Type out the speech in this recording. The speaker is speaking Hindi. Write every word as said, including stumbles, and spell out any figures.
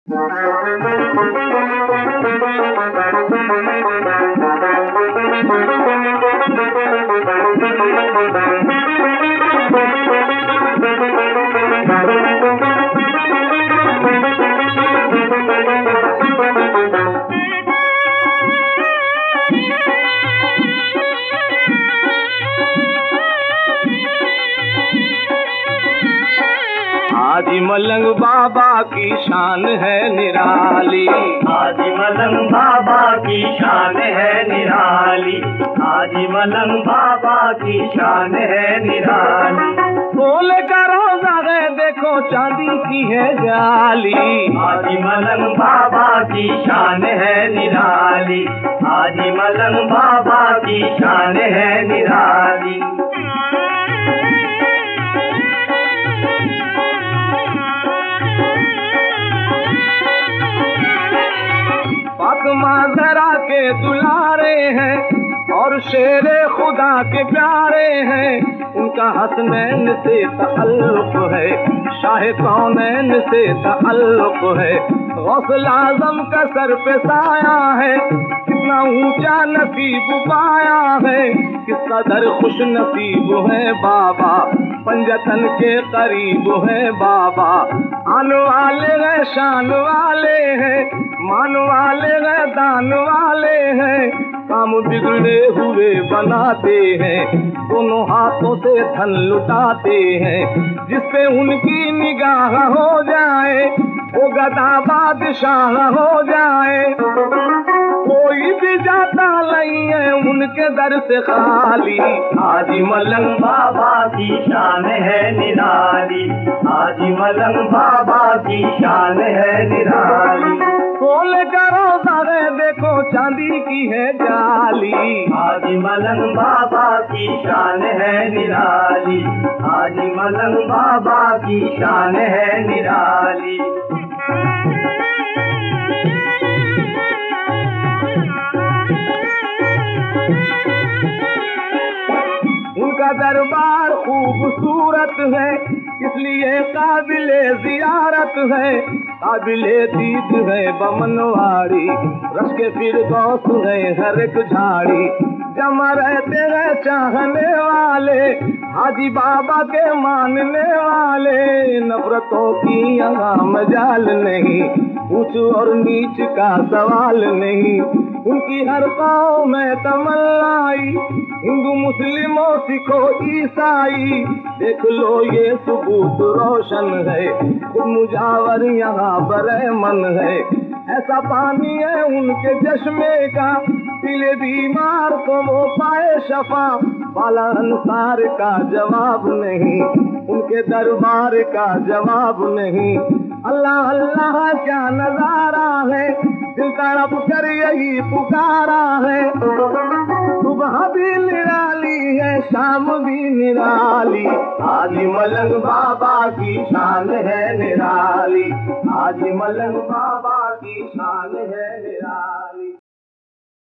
हाजी मलंग बाबा की शान है निराली। हाजी मलंग बाबा की शान है निराली। हाजी मलंग बाबा की शान है निराली। सोले का रोजा है देखो चांदी की है जाली। हाजी मलंग बाबा की शान है निराली। हाजी मलंग बाबा की शान है निराली। फातिमा ज़हरा के दुलारे हैं और शेरे खुदा के प्यारे हैं। उनका हसनैन से तअल्लुक़ है, शाह कौनैन से तअल्लुक़ है। गौसल आज़म का सर पे साया है, कितना ऊंचा नसीब पाया है। किस कदर खुश नसीब है बाबा, पंजतन के करीब है बाबा। आन वाले हैं शान वाले हैं, मान वाले हैं दान वाले हैं। काम बिगड़े हुए बनाते हैं, दोनों हाथों से धन लुटाते हैं। जिसपे उनकी निगाह हो जाए वो गदा बादशाह हो जाए। कोई भी जाता नहीं है उनके दर से खाली। हाजी मलंग बाबा की शान है निराली। हाजी मलंग बाबा की शान है निराली। सोले का रोजा है देखो चांदी की है जाली। हाजी मलंग बाबा की शान है निराली। हाजी मलंग बाबा की शान है निराली। उनका दरबार खूबसूरत है, इसलिए काबिले जियारत है। काबिले दीद है बमनवाड़ी, रश के फिरदौस है हर एक झाड़ी। जमा रहते हैं चाहने वाले, हाजी बाबा के मानने वाले। नफरतों की यहाँ मजाल नहीं, ऊंच और नीच का सवाल नहीं। उनकी हर कौम में तमन्नाई, हिंदू मुस्लिमों सिखो ईसाई। देख लो ये सबूत रोशन है, खुद मुजावर यहाँ बरहमन है। ऐसा पानी है उनके चश्मे का, पीले बीमार को वो पाए शफा। बाला अंसार का जवाब नहीं, उनके दरबार का जवाब नहीं। अल्लाह अल्लाह क्या नजारा है, दिल तड़प कर यही पुकारा है। सुबह भी निराली है शाम भी निराली। हाजी मलंग बाबा की शान है निराली। हाजी मलंग बाबा की शान है निराली।